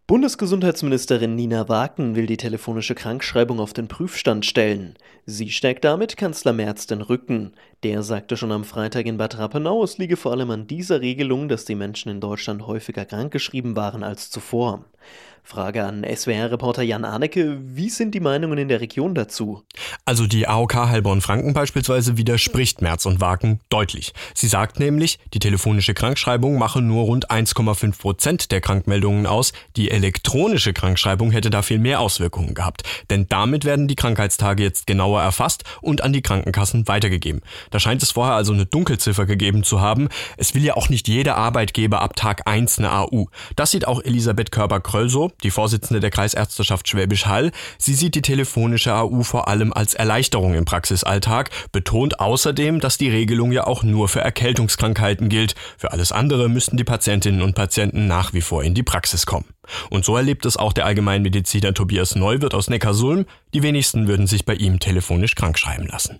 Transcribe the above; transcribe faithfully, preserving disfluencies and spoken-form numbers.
Bundesgesundheitsministerin Nina Waken will die telefonische Krankschreibung auf den Prüfstand stellen. Sie stärkt damit Kanzler Merz den Rücken. Der sagte schon am Freitag in Bad Rappenau, es liege vor allem an dieser Regelung, dass die Menschen in Deutschland häufiger krankgeschrieben waren als zuvor. Frage an S W R-Reporter Jan Arnecke, wie sind die Meinungen in der Region dazu? Also die A O K Heilbronn-Franken beispielsweise widerspricht Merz und Waken deutlich. Sie sagt nämlich, die telefonische Krankschreibung mache nur rund eins Komma fünf Prozent der Krankmeldungen aus. Die elektronische Krankschreibung hätte da viel mehr Auswirkungen gehabt. Denn damit werden die Krankheitstage jetzt genauer erfasst und an die Krankenkassen weitergegeben. Da scheint es vorher also eine Dunkelziffer gegeben zu haben. Es will ja auch nicht jeder Arbeitgeber ab Tag eins eine A U. Das sieht auch Elisabeth Körber-Kröll so, die Vorsitzende der Kreisärzteschaft Schwäbisch Hall. Sie sieht die telefonische A U vor allem als Erleichterung im Praxisalltag, betont außerdem, dass die Regelung ja auch nur für Erkältungskrankheiten gilt. Für alles andere müssten die Patientinnen und Patienten nach wie vor in die Praxis kommen. Und so erlebt es auch der Allgemeinmediziner Tobias Neuwirth aus Neckarsulm. Die wenigsten würden sich bei ihm telefonisch krankschreiben lassen.